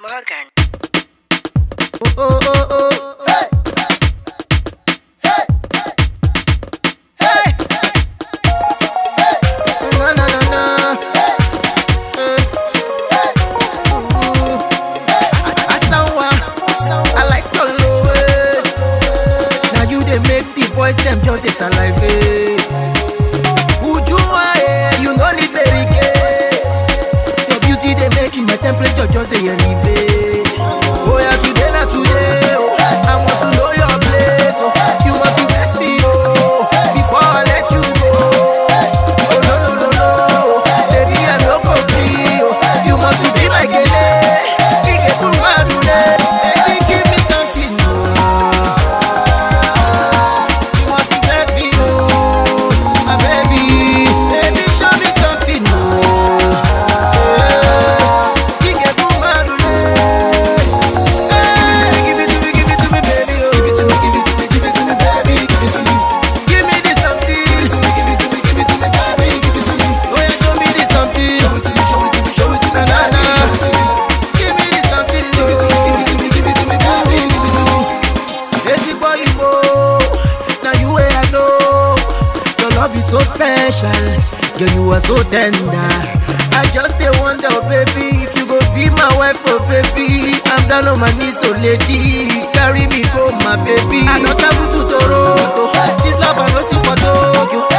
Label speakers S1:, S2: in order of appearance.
S1: Morgan.
S2: Oh, oh, oh. Hey. Hey. Hey. Hey. No, no, no, no. I like your lowest. Now you they make the boys them just as alive. Would you you no need barricade. Your beauty they making my temperature just a elevate. Oh yeah, today not today. Oh, I must know your place. Oh, you must invest me. Oh, before I let you go. Oh no no no no, baby I no complete. Oh, you must be my girl. Baby give me something. You must invest me. Oh, my baby. Baby show me something. So special, girl, you are so tender. I just wonder, baby, if you go be my wife, oh baby. I'm down on my knees, so lady, carry me go, my baby. I don't travel to Toronto, this love I no see for Tokyo.